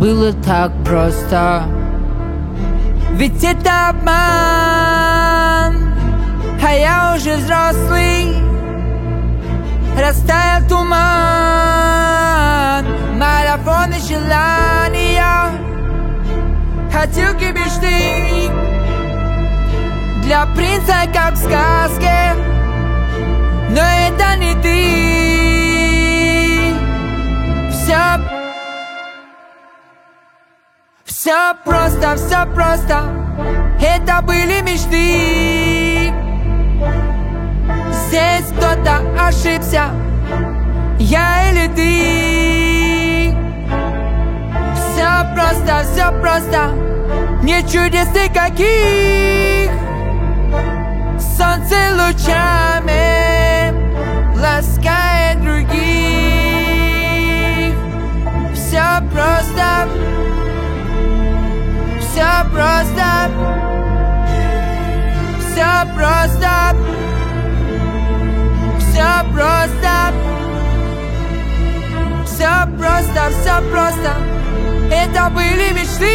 было так просто. Ведь это обман, а я уже взрослый. Растаял туман, марафоны желания, хотелки мечты. Для принца как в сказке, но это не ты. Все просто, это были мечты. Здесь кто-то ошибся, я или ты. Все просто, нет чудес никаких. Солнце лучами ласкает других. Все просто, все просто, все просто, все просто, все просто, все просто. Это были мечты.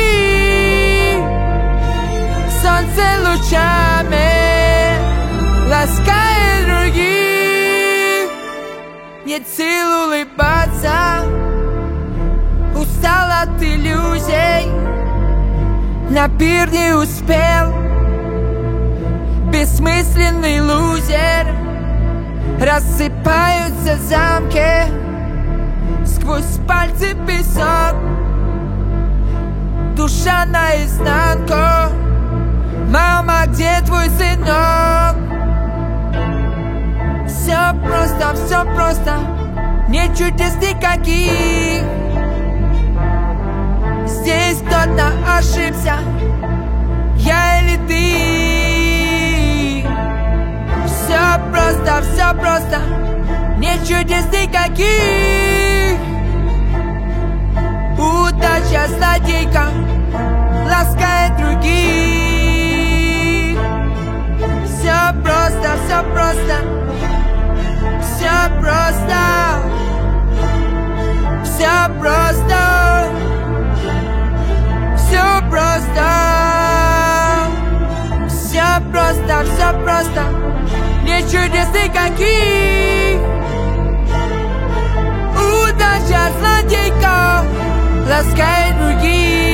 Солнце лучами ласкает других. Нет сил улыбаться, устал от иллюзий. На пир не успел, бессмысленный лузер. Рассыпаются замки, сквозь пальцы песок. Душа наизнанку, мама, где твой сынок? Все просто, нет чудес никаких. Здесь кто-то ошибся, я или ты. Все просто, нет чудес никаких. Удача злодейка ласкает других. Все просто, все просто, все просто, все просто, все просто, все просто, все просто, нет чудес никаких. Удача злодейка ласкает других.